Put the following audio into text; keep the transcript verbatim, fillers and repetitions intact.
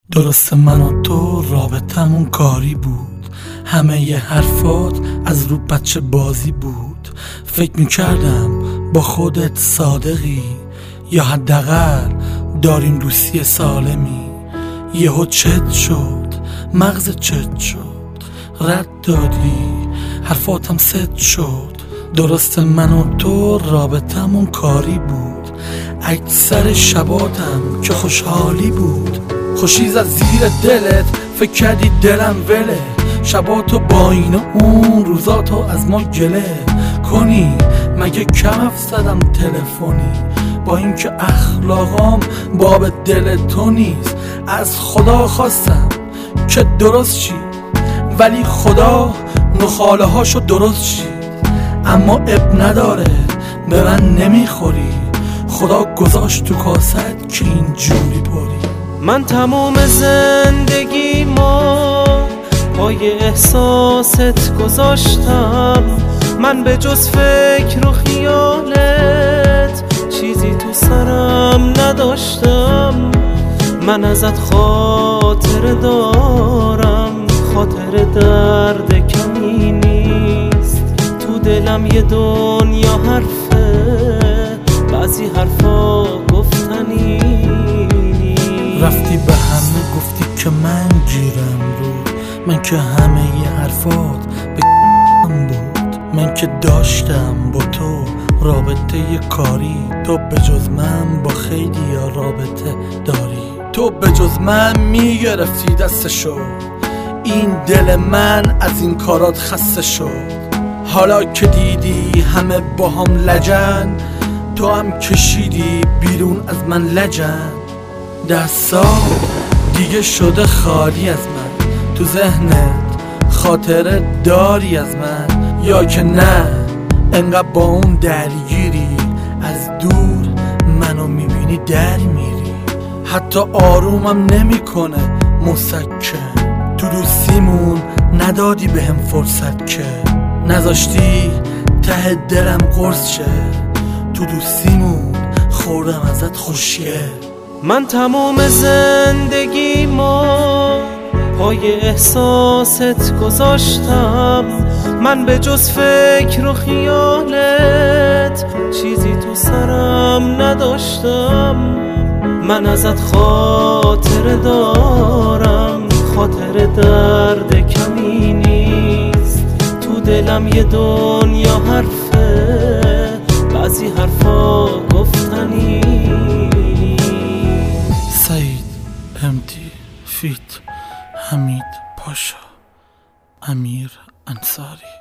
درسته من و تو رابطمون کاری بود، همه ی حرفات از رو بچه بازی بود. فکر میکردم با خودت صادقی، یا حداقل داریم دوستی سالمی. یهو چت شد، مغز چت شد، رد دادی، حرفاتم ست شد. درسته من و تو رابطمون کاری بود، اکثر شباتم که خوشحالی بود. خوشیز از زیر دلت فکر کردی دلم وله، شباتو با این و اون، روزاتو از ما گله کنی. مگه کم افزدم تلفنی، با اینکه اخلاقام باب دل تو نیست. از خدا خواستم که درست شی، ولی خدا نخاله هاشو درست شید. اما اب نداره به من نمیخوری، خدا گذاشت تو کاست که اینجوری پری. من تمام زندگیمو پای احساست گذاشتم، من به جز فکر و خیالت چیزی تو سرم نداشتم. من ازت خاطر دارم، خاطر درد کمی نیست. تو دلم یه دنیا حرفه، بعضی حرفا گفتنی نیست. رفتی به همه گفتی که من گیرم رو، من که همه ی حرفات به بود. من که داشتم با تو رابطه ی کاری، تو به جز من با خیلی یا رابطه داری. تو به جز من میگرفتی دستشو، این دل من از این کارات خسته شد. حالا که دیدی همه با هم لجن، تو هم کشیدی بیرون از من لجن. ده سال دیگه شده خالی از من، تو ذهنت خاطره داری از من، یا که نه انقدر با اون درگیری، از دور منو میبینی در میری. حتی آرومم نمیکنه مسکن، تو دوستیمون ندادی به هم فرصت که نذاشتی ته دلم قرص شه. تو دوستیمون خوردم ازت خوشیه. من تمام زندگیمو پای احساست گذاشتم، من به جز فکر و خیالت چیزی تو سرم نداشتم. من ازت خاطر دارم، خاطر درد کمی نیست. تو دلم یه دنیا حرفه، بعضی حرفا گفتنی نیست. سعید امتی فیت حمید پاشا امیر انصاری.